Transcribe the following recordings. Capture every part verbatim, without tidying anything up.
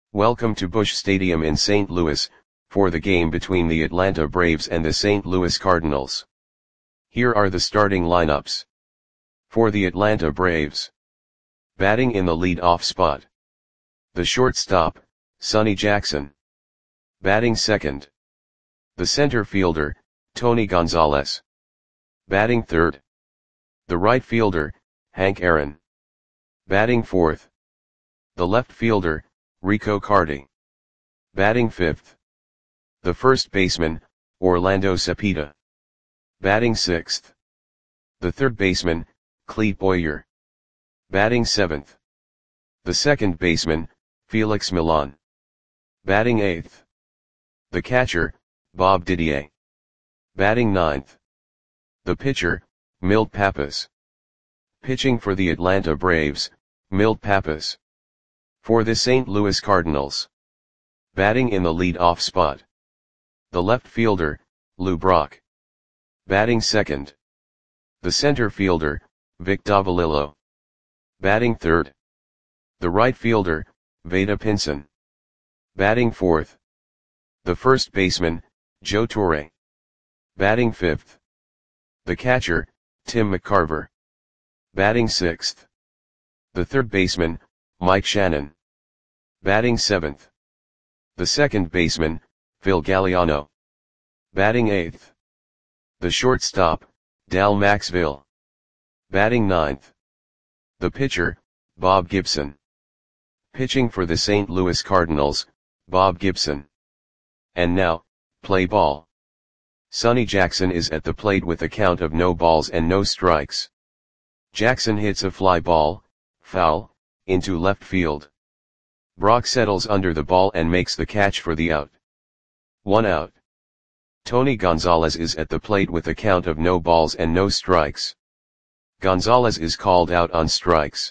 Welcome to Busch Stadium in Saint Louis, for the game between the Atlanta Braves and the Saint Louis Cardinals. Here are the starting lineups. For the Atlanta Braves. Batting in the lead-off spot. The shortstop, Sonny Jackson. Batting second. The center fielder, Tony Gonzalez. Batting third. The right fielder, Hank Aaron. Batting fourth. The left fielder, Rico Carty. Batting fifth. The first baseman, Orlando Cepeda. Batting sixth. The third baseman, Clete Boyer. Batting seventh. The second baseman, Felix Millan. Batting eighth. The catcher, Bob Didier. Batting ninth. The pitcher, Milt Pappas. Pitching for the Atlanta Braves, Milt Pappas. For the Saint Louis Cardinals. Batting in the lead-off spot. The left fielder, Lou Brock. Batting second. The center fielder, Vic Davalillo. Batting third. The right fielder, Vada Pinson. Batting fourth. The first baseman, Joe Torre. Batting fifth. The catcher, Tim McCarver. Batting sixth. The third baseman, Mike Shannon. Batting seventh. The second baseman, Phil Galliano. Batting eighth. The shortstop, Dal Maxville. Batting ninth. The pitcher, Bob Gibson. Pitching for the Saint Louis Cardinals, Bob Gibson. And now, play ball. Sonny Jackson is at the plate with a count of no balls and no strikes. Jackson hits a fly ball, foul, into left field. Brock settles under the ball and makes the catch for the out. One out. Tony Gonzalez is at the plate with a count of no balls and no strikes. Gonzalez is called out on strikes.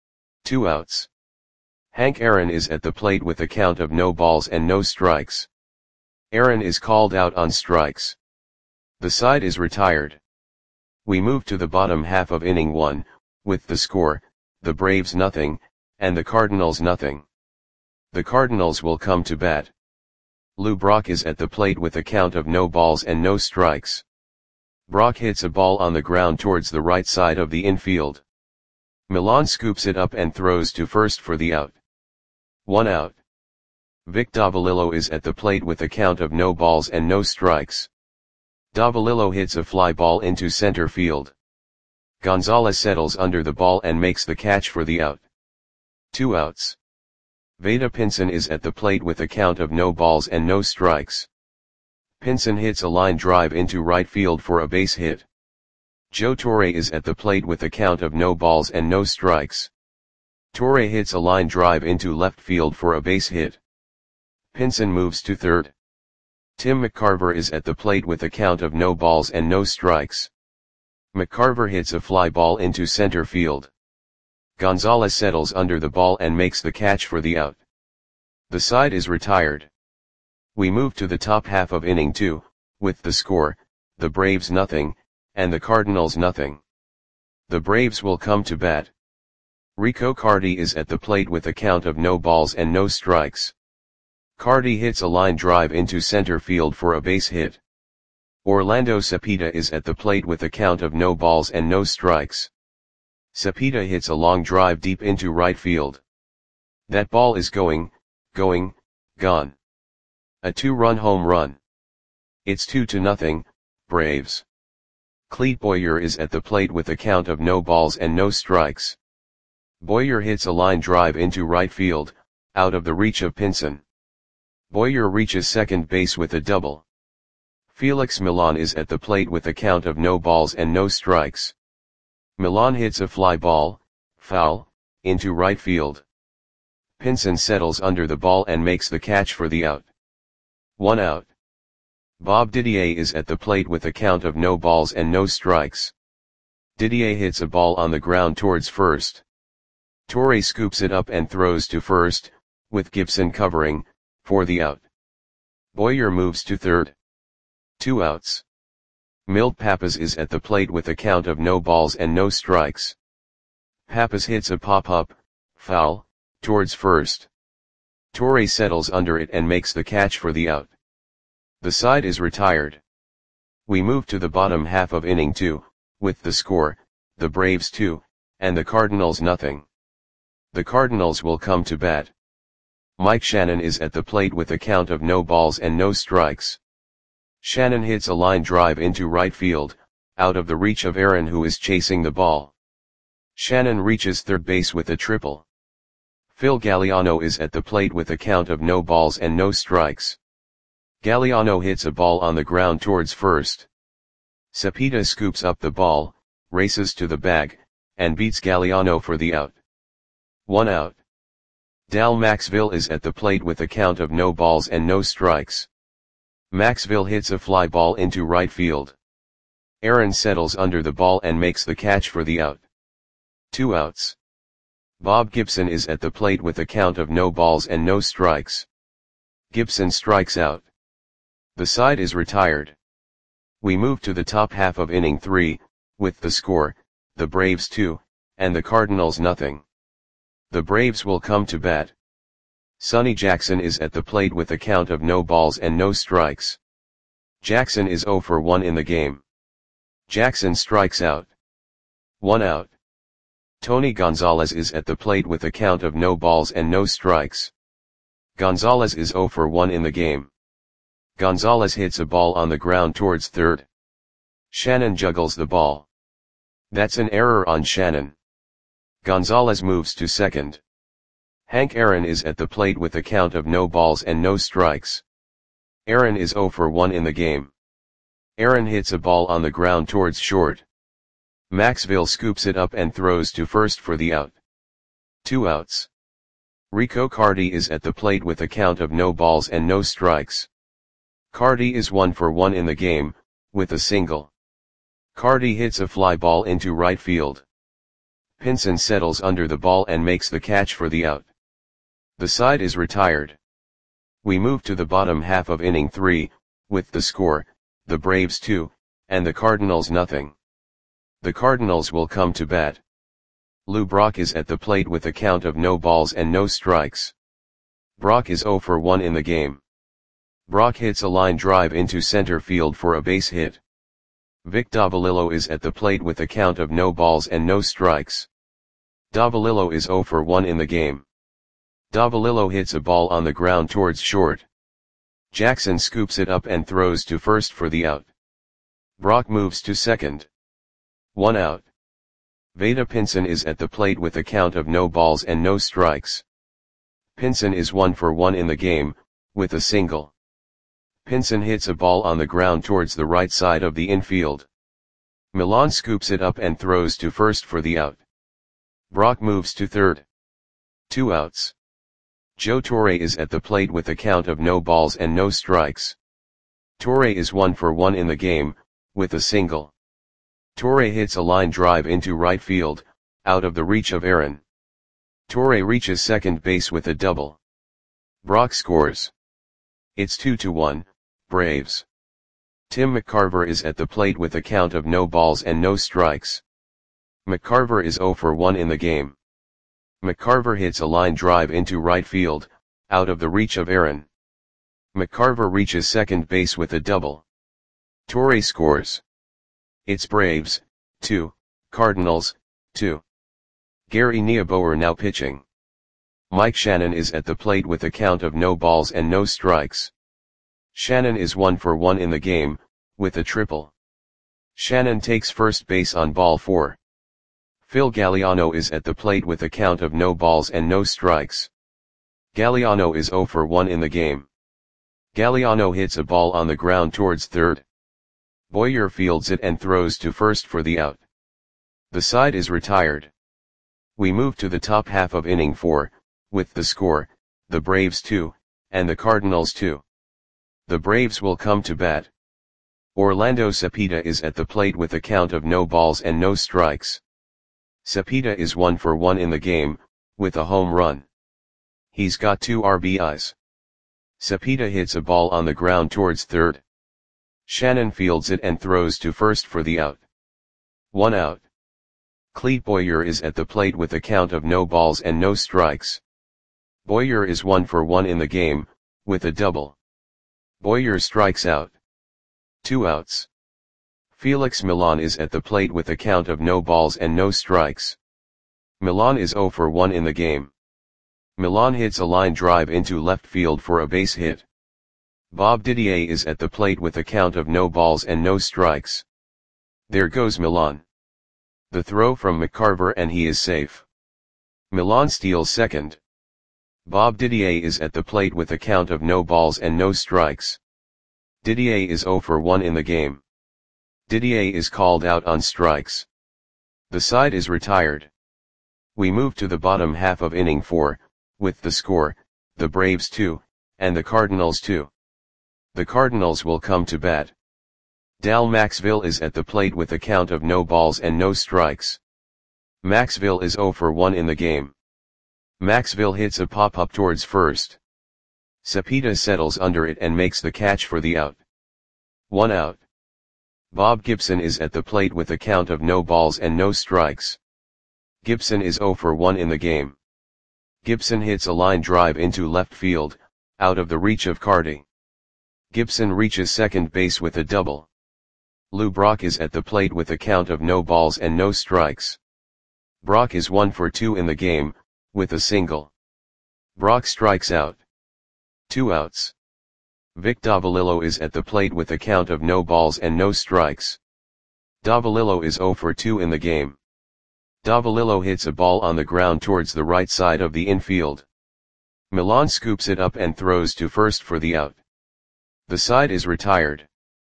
Two outs. Hank Aaron is at the plate with a count of no balls and no strikes. Aaron is called out on strikes. The side is retired. We move to the bottom half of inning one, with the score, the Braves nothing, and the Cardinals nothing. The Cardinals will come to bat. Lou Brock is at the plate with a count of no balls and no strikes. Brock hits a ball on the ground towards the right side of the infield. Millan scoops it up and throws to first for the out. One out. Vic Davalillo is at the plate with a count of no balls and no strikes. Davalillo hits a fly ball into center field. Gonzalez settles under the ball and makes the catch for the out. Two outs. Vada Pinson is at the plate with a count of no balls and no strikes. Pinson hits a line drive into right field for a base hit. Joe Torre is at the plate with a count of no balls and no strikes. Torre hits a line drive into left field for a base hit. Pinson moves to third. Tim McCarver is at the plate with a count of no balls and no strikes. McCarver hits a fly ball into center field. Gonzalez settles under the ball and makes the catch for the out. The side is retired. We move to the top half of inning two, with the score, the Braves nothing, and the Cardinals nothing. The Braves will come to bat. Rico Carty is at the plate with a count of no balls and no strikes. Carty hits a line drive into center field for a base hit. Orlando Cepeda is at the plate with a count of no balls and no strikes. Cepeda hits a long drive deep into right field. That ball is going, going, gone. A two-run home run. It's two to nothing, Braves. Clete Boyer is at the plate with a count of no balls and no strikes. Boyer hits a line drive into right field, out of the reach of Pinson. Boyer reaches second base with a double. Felix Millan is at the plate with a count of no balls and no strikes. Millan hits a fly ball, foul, into right field. Pinson settles under the ball and makes the catch for the out. One out. Bob Didier is at the plate with a count of no balls and no strikes. Didier hits a ball on the ground towards first. Torre scoops it up and throws to first, with Gibson covering, for the out. Boyer moves to third. Two outs. Milt Pappas is at the plate with a count of no balls and no strikes. Pappas hits a pop-up, foul, towards first. Torre settles under it and makes the catch for the out. The side is retired. We move to the bottom half of inning two, with the score, the Braves two, and the Cardinals nothing. The Cardinals will come to bat. Mike Shannon is at the plate with a count of no balls and no strikes. Shannon hits a line drive into right field, out of the reach of Aaron, who is chasing the ball. Shannon reaches third base with a triple. Phil Galliano is at the plate with a count of no balls and no strikes. Galliano hits a ball on the ground towards first. Cepeda scoops up the ball, races to the bag, and beats Galliano for the out. One out. Dal Maxville is at the plate with a count of no balls and no strikes. Maxville hits a fly ball into right field. Aaron settles under the ball and makes the catch for the out. Two outs. Bob Gibson is at the plate with a count of no balls and no strikes. Gibson strikes out. The side is retired. We move to the top half of inning three, with the score, the Braves two, and the Cardinals nothing. The Braves will come to bat. Sonny Jackson is at the plate with a count of no balls and no strikes. Jackson is oh for one in the game. Jackson strikes out. One out. Tony Gonzalez is at the plate with a count of no balls and no strikes. Gonzalez is oh for one in the game. Gonzalez hits a ball on the ground towards third. Shannon juggles the ball. That's an error on Shannon. Gonzalez moves to second. Hank Aaron is at the plate with a count of no balls and no strikes. Aaron is oh for one in the game. Aaron hits a ball on the ground towards short. Maxville scoops it up and throws to first for the out. Two outs. Rico Carty is at the plate with a count of no balls and no strikes. Carty is one for one in the game, with a single. Carty hits a fly ball into right field. Pinson settles under the ball and makes the catch for the out. The side is retired. We move to the bottom half of inning three, with the score, the Braves two, and the Cardinals nothing. The Cardinals will come to bat. Lou Brock is at the plate with a count of no balls and no strikes. Brock is oh for one in the game. Brock hits a line drive into center field for a base hit. Vic Davalillo is at the plate with a count of no balls and no strikes. Davalillo is oh for one in the game. Davalillo hits a ball on the ground towards short. Jackson scoops it up and throws to first for the out. Brock moves to second. One out. Vada Pinson is at the plate with a count of no balls and no strikes. Pinson is one for one in the game, with a single. Pinson hits a ball on the ground towards the right side of the infield. Milan scoops it up and throws to first for the out. Brock moves to third. Two outs. Joe Torre is at the plate with a count of no balls and no strikes. Torre is one for one in the game, with a single. Torre hits a line drive into right field, out of the reach of Aaron. Torre reaches second base with a double. Brock scores. It's two to one, Braves. Tim McCarver is at the plate with a count of no balls and no strikes. McCarver is oh for one in the game. McCarver hits a line drive into right field, out of the reach of Aaron. McCarver reaches second base with a double. Torre scores. It's Braves, two, Cardinals, two. Gary Niebuhr now pitching. Mike Shannon is at the plate with a count of no balls and no strikes. Shannon is one for one in the game, with a triple. Shannon takes first base on ball four. Phil Galliano is at the plate with a count of no balls and no strikes. Galliano is oh for one in the game. Galliano hits a ball on the ground towards third. Boyer fields it and throws to first for the out. The side is retired. We move to the top half of inning four, with the score, the Braves two, and the Cardinals two. The Braves will come to bat. Orlando Cepeda is at the plate with a count of no balls and no strikes. Cepeda is one for one in the game, with a home run. He's got two R B Is. Cepeda hits a ball on the ground towards third. Shannon fields it and throws to first for the out. One out. Clete Boyer is at the plate with a count of no balls and no strikes. Boyer is one for one in the game, with a double. Boyer strikes out. Two outs. Felix Milan is at the plate with a count of no balls and no strikes. Milan is zero for one in the game. Milan hits a line drive into left field for a base hit. Bob Didier is at the plate with a count of no balls and no strikes. There goes Milan. The throw from McCarver and he is safe. Milan steals second. Bob Didier is at the plate with a count of no balls and no strikes. Didier is zero for one in the game. Didier is called out on strikes. The side is retired. We move to the bottom half of inning four, with the score, the Braves two, and the Cardinals two. The Cardinals will come to bat. Dal Maxville is at the plate with a count of no balls and no strikes. Maxville is zero for one in the game. Maxville hits a pop-up towards first. Cepeda settles under it and makes the catch for the out. One out. Bob Gibson is at the plate with a count of no balls and no strikes. Gibson is zero for one in the game. Gibson hits a line drive into left field, out of the reach of Carty. Gibson reaches second base with a double. Lou Brock is at the plate with a count of no balls and no strikes. Brock is one for two in the game, with a single. Brock strikes out. Two outs. Vic Davalillo is at the plate with a count of no balls and no strikes. Davalillo is zero for two in the game. Davalillo hits a ball on the ground towards the right side of the infield. Milan scoops it up and throws to first for the out. The side is retired.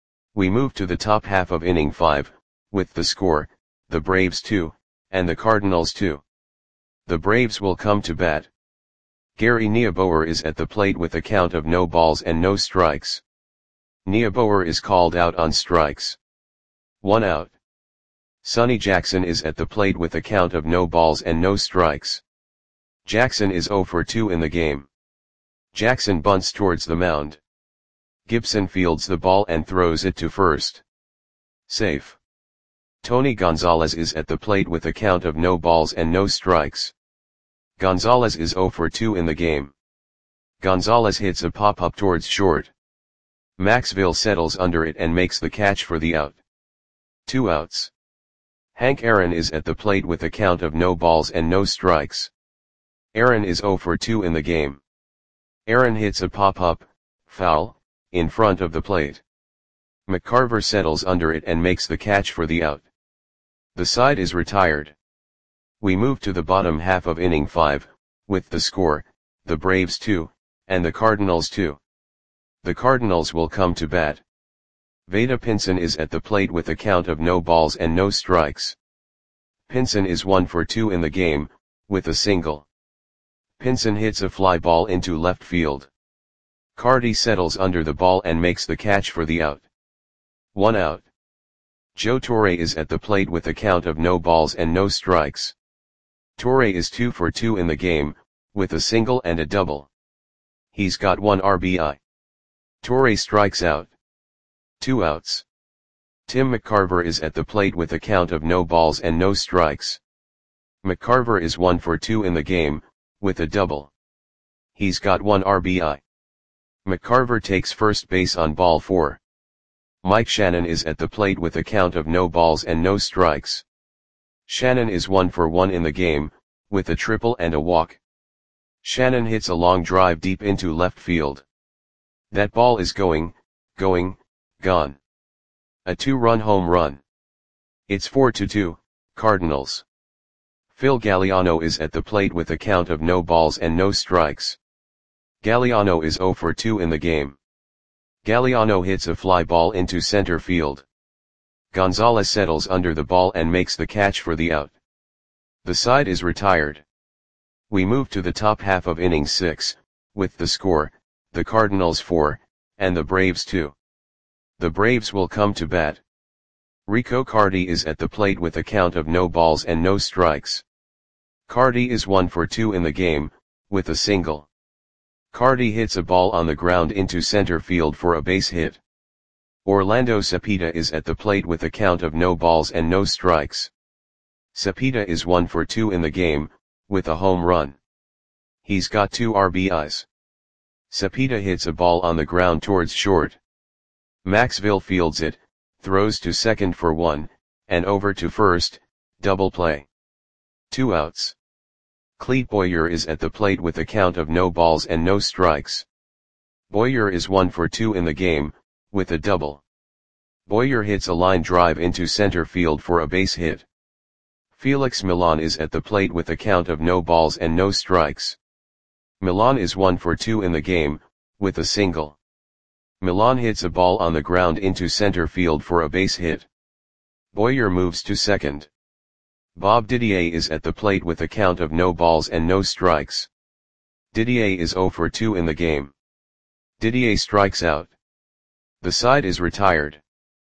We move to the top half of inning five, with the score, the Braves two, and the Cardinals two. The Braves will come to bat. Gary Nieboer is at the plate with a count of no balls and no strikes. Nieboer is called out on strikes. One out. Sonny Jackson is at the plate with a count of no balls and no strikes. Jackson is zero for two in the game. Jackson bunts towards the mound. Gibson fields the ball and throws it to first. Safe. Tony Gonzalez is at the plate with a count of no balls and no strikes. Gonzalez is zero for two in the game. Gonzalez hits a pop-up towards short. Maxville settles under it and makes the catch for the out. Two outs. Hank Aaron is at the plate with a count of no balls and no strikes. Aaron is zero for two in the game. Aaron hits a pop-up, foul, in front of the plate. McCarver settles under it and makes the catch for the out. The side is retired. We move to the bottom half of inning five, with the score, the Braves two, and the Cardinals two. The Cardinals will come to bat. Vada Pinson is at the plate with a count of no balls and no strikes. Pinson is one for two in the game, with a single. Pinson hits a fly ball into left field. Carty settles under the ball and makes the catch for the out. One out. Joe Torre is at the plate with a count of no balls and no strikes. Torre is two for two in the game, with a single and a double. He's got one R B I. Torre strikes out. Two outs. Tim McCarver is at the plate with a count of no balls and no strikes. McCarver is one for two in the game, with a double. He's got one R B I. McCarver takes first base on ball four. Mike Shannon is at the plate with a count of no balls and no strikes. Shannon is one for one in the game, with a triple and a walk. Shannon hits a long drive deep into left field. That ball is going, going, gone. A two-run home run. It's four to two, Cardinals. Phil Galliano is at the plate with a count of no balls and no strikes. Galliano is zero for two in the game. Galliano hits a fly ball into center field. Gonzalez settles under the ball and makes the catch for the out. The side is retired. We move to the top half of inning six, with the score, the Cardinals four, and the Braves two. The Braves will come to bat. Rico Carty is at the plate with a count of no balls and no strikes. Carty is one for two in the game, with a single. Carty hits a ball on the ground into center field for a base hit. Orlando Cepeda is at the plate with a count of no balls and no strikes. Cepeda is one for two in the game, with a home run. He's got two R B Is. Cepeda hits a ball on the ground towards short. Maxville fields it, throws to second for one, and over to first, double play. Two outs. Clete Boyer is at the plate with a count of no balls and no strikes. Boyer is one for two in the game, with a double. Boyer hits a line drive into center field for a base hit. Felix Millan is at the plate with a count of no balls and no strikes. Millan is one for two in the game, with a single. Millan hits a ball on the ground into center field for a base hit. Boyer moves to second. Bob Didier is at the plate with a count of no balls and no strikes. Didier is zero for two in the game. Didier strikes out. The side is retired.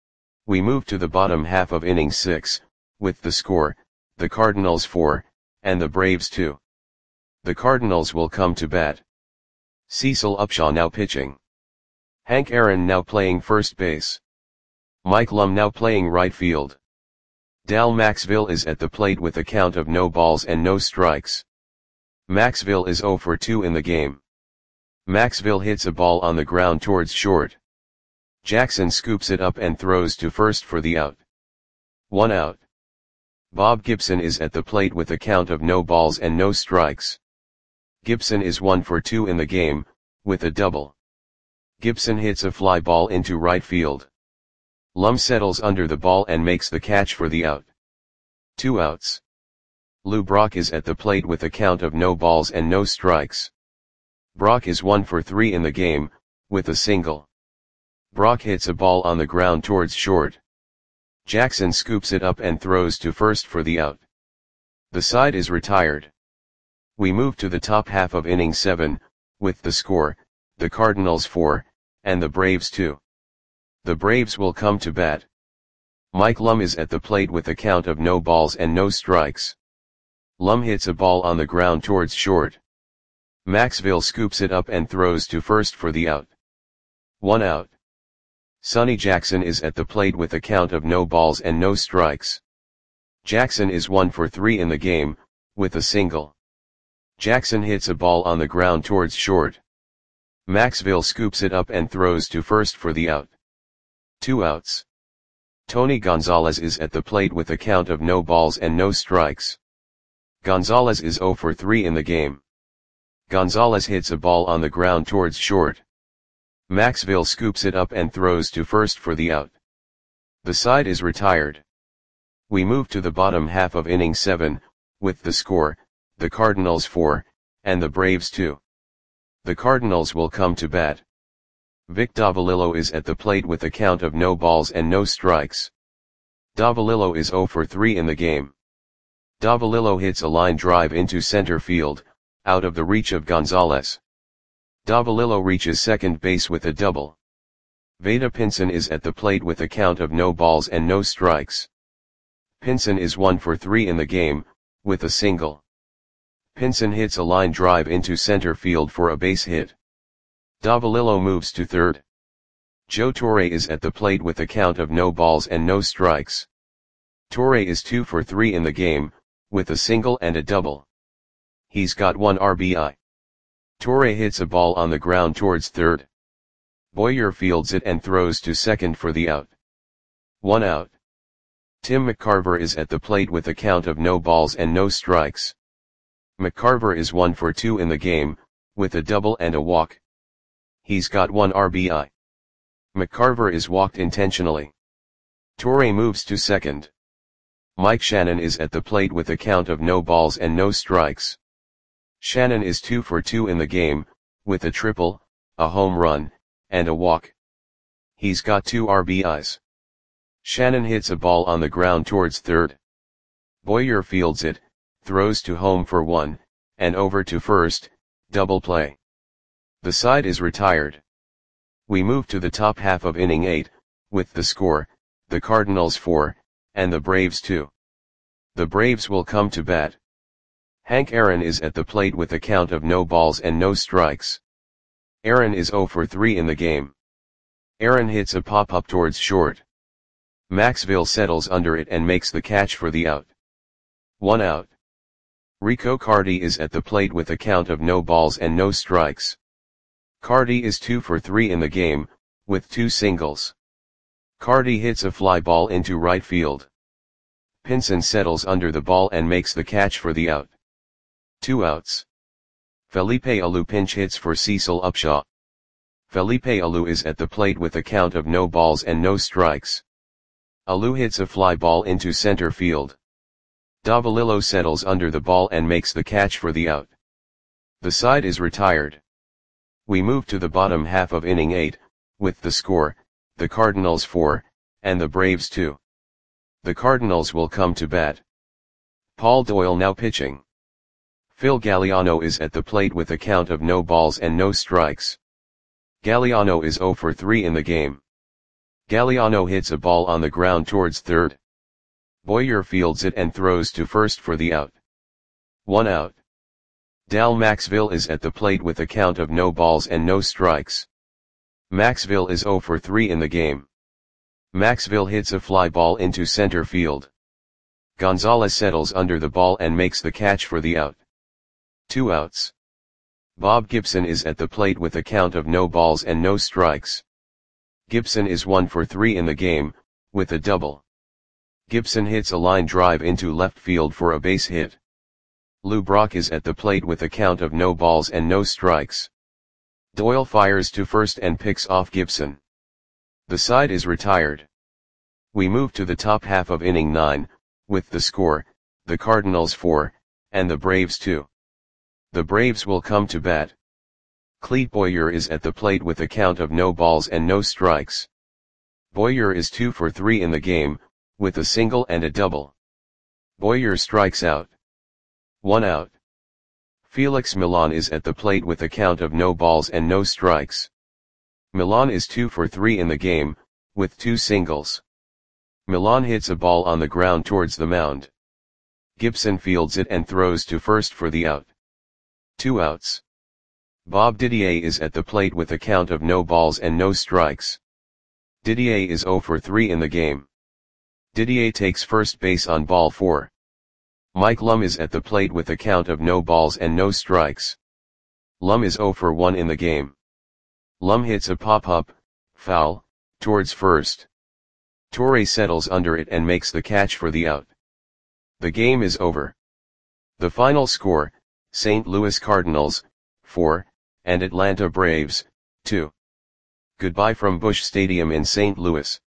We move to the bottom half of inning six, with the score, the Cardinals four, and the Braves two. The Cardinals will come to bat. Cecil Upshaw now pitching. Hank Aaron now playing first base. Mike Lum now playing right field. Dal Maxville is at the plate with a count of no balls and no strikes. Maxville is zero for two in the game. Maxville hits a ball on the ground towards short. Jackson scoops it up and throws to first for the out. One out. Bob Gibson is at the plate with a count of no balls and no strikes. Gibson is one for two in the game, with a double. Gibson hits a fly ball into right field. Lum settles under the ball and makes the catch for the out. Two outs. Lou Brock is at the plate with a count of no balls and no strikes. Brock is one for three in the game, with a single. Brock hits a ball on the ground towards short. Jackson scoops it up and throws to first for the out. The side is retired. We move to the top half of inning seven, with the score, the Cardinals four, and the Braves two. The Braves will come to bat. Mike Lum is at the plate with a count of no balls and no strikes. Lum hits a ball on the ground towards short. Maxville scoops it up and throws to first for the out. One out. Sonny Jackson is at the plate with a count of no balls and no strikes. Jackson is one for three in the game, with a single. Jackson hits a ball on the ground towards short. Maxville scoops it up and throws to first for the out. Two outs. Tony Gonzalez is at the plate with a count of no balls and no strikes. Gonzalez is zero for three in the game. Gonzalez hits a ball on the ground towards short. Maxville scoops it up and throws to first for the out. The side is retired. We move to the bottom half of inning seven, with the score, the Cardinals four, and the Braves two. The Cardinals will come to bat. Vic Davalillo is at the plate with a count of no balls and no strikes. Davalillo is zero for three in the game. Davalillo hits a line drive into center field, out of the reach of Gonzalez. Davalillo reaches second base with a double. Vada Pinson is at the plate with a count of no balls and no strikes. Pinson is one for three in the game, with a single. Pinson hits a line drive into center field for a base hit. Davalillo moves to third. Joe Torre is at the plate with a count of no balls and no strikes. Torre is two for three in the game, with a single and a double. He's got one R B I. Torre hits a ball on the ground towards third. Boyer fields it and throws to second for the out. One out. Tim McCarver is at the plate with a count of no balls and no strikes. McCarver is one for two in the game, with a double and a walk. He's got one R B I. McCarver is walked intentionally. Torre moves to second. Mike Shannon is at the plate with a count of no balls and no strikes. Shannon is two for two in the game, with a triple, a home run, and a walk. He's got two R B Is. Shannon hits a ball on the ground towards third. Boyer fields it, throws to home for one, and over to first, double play. The side is retired. We move to the top half of inning eight, with the score, the Cardinals four, and the Braves two. The Braves will come to bat. Hank Aaron is at the plate with a count of no balls and no strikes. Aaron is zero for three in the game. Aaron hits a pop-up towards short. Maxville settles under it and makes the catch for the out. One out. Rico Cardi is at the plate with a count of no balls and no strikes. Cardi is two for three in the game, with two singles. Cardi hits a fly ball into right field. Pinson settles under the ball and makes the catch for the out. Two outs. Felipe Alou pinch hits for Cecil Upshaw. Felipe Alou is at the plate with a count of no balls and no strikes. Alou hits a fly ball into center field. Davalillo settles under the ball and makes the catch for the out. The side is retired. We move to the bottom half of inning eight, with the score, the Cardinals four, and the Braves two. The Cardinals will come to bat. Paul Doyle now pitching. Phil Galliano is at the plate with a count of no balls and no strikes. Galliano is zero for three in the game. Galliano hits a ball on the ground towards third. Boyer fields it and throws to first for the out. One out. Dal Maxville is at the plate with a count of no balls and no strikes. Maxville is zero for three in the game. Maxville hits a fly ball into center field. Gonzalez settles under the ball and makes the catch for the out. Two outs. Bob Gibson is at the plate with a count of no balls and no strikes. Gibson is one for three in the game, with a double. Gibson hits a line drive into left field for a base hit. Lou Brock is at the plate with a count of no balls and no strikes. Doyle fires to first and picks off Gibson. The side is retired. We move to the top half of inning nine, with the score, the Cardinals four, and the Braves two. The Braves will come to bat. Clete Boyer is at the plate with a count of no balls and no strikes. Boyer is two for three in the game, with a single and a double. Boyer strikes out. One out. Felix Milan is at the plate with a count of no balls and no strikes. Milan is two for three in the game, with two singles. Milan hits a ball on the ground towards the mound. Gibson fields it and throws to first for the out. Two outs. Bob Didier is at the plate with a count of no balls and no strikes. Didier is zero for three in the game. Didier takes first base on ball four. Mike Lum is at the plate with a count of no balls and no strikes. Lum is zero for one in the game. Lum hits a pop-up, foul, towards first. Torre settles under it and makes the catch for the out. The game is over. The final score, Saint Louis Cardinals, four, and Atlanta Braves, two. Goodbye from Busch Stadium in Saint Louis.